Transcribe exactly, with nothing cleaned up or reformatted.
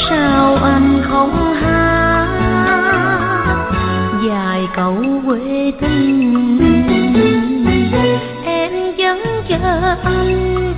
sao anh không hát vài câu quê tình, em vẫn chờ anh